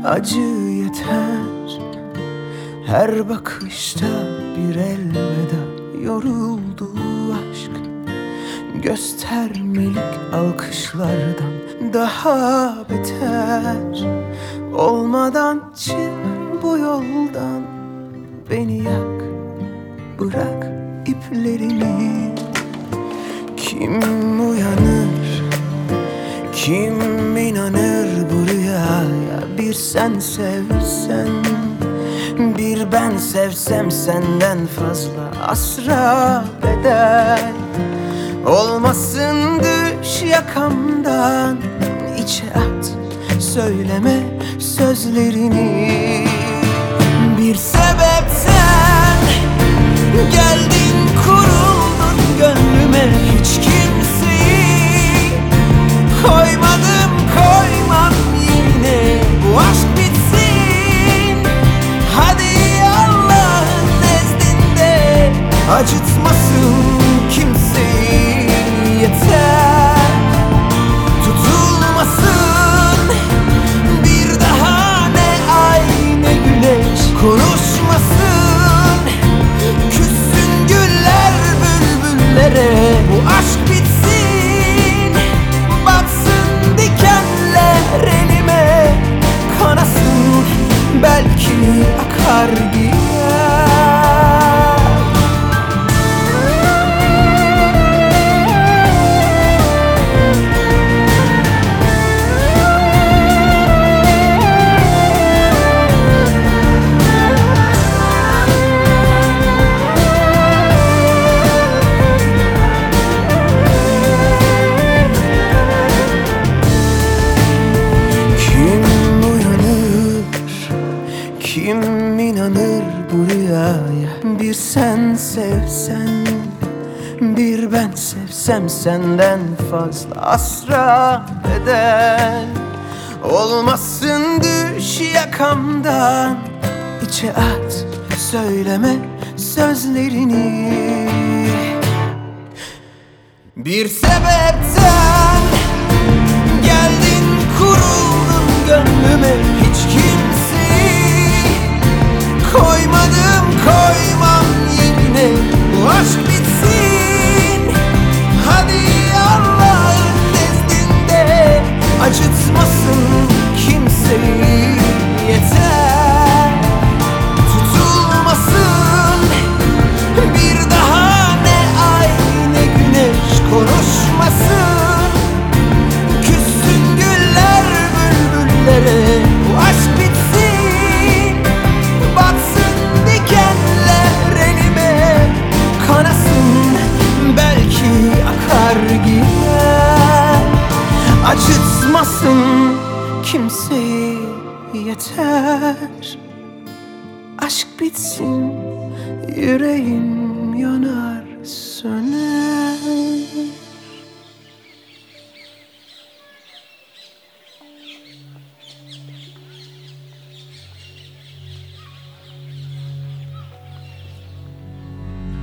Acı yeter, her bakışta bir elveda. Yoruldu aşk, göstermelik alkışlardan daha beter. Olmadan çık bu yoldan, beni yak, bırak iplerini. Kim uyanır, kim inanır bu rüyaya? Bir sen sevsen, bir ben sevsem senden fazla asra bedel. Olmasın düş yakamdan, içe at, söyleme sözlerini. Bir sebepten geldin, kuruldun gönlüme. Hiç kimseyi koymadım, koymam yine. Bu aşk bitsin, hadi Allah'ın nezdinde. Acıtmasın kimseyi, yeter. Tutulmasın bir daha ne ay ne güneş. Konuşmasın, küssün güller bülbüllere. Bu aşk bitsin, batsın dikenler elime. Kanasın, belki akar gider. Kim inanır bu rüyaya? Bir sen sevsen, bir ben sevsem senden fazla asra bedel. Olmasın düş yakamdan, içe at, söyleme sözlerini. Bir sebepten geldin, kuruldun gönlüme. Hiç kimseyi koymadım, koymam yine. Bu aşk bitsin, hadi Allah'ın nezdinde. Acıtmasın kimseyi, yeter. Tutulmasın bir daha ne ay ne güneş. Konuşmasın, küssün güller bülbüllere. Bu aşk bitsin, batsın dikenler elime. Kanasın, belki akar gider. Acıtmasın kimseyi, yeter. Aşk bitsin, yüreğim yanar söner.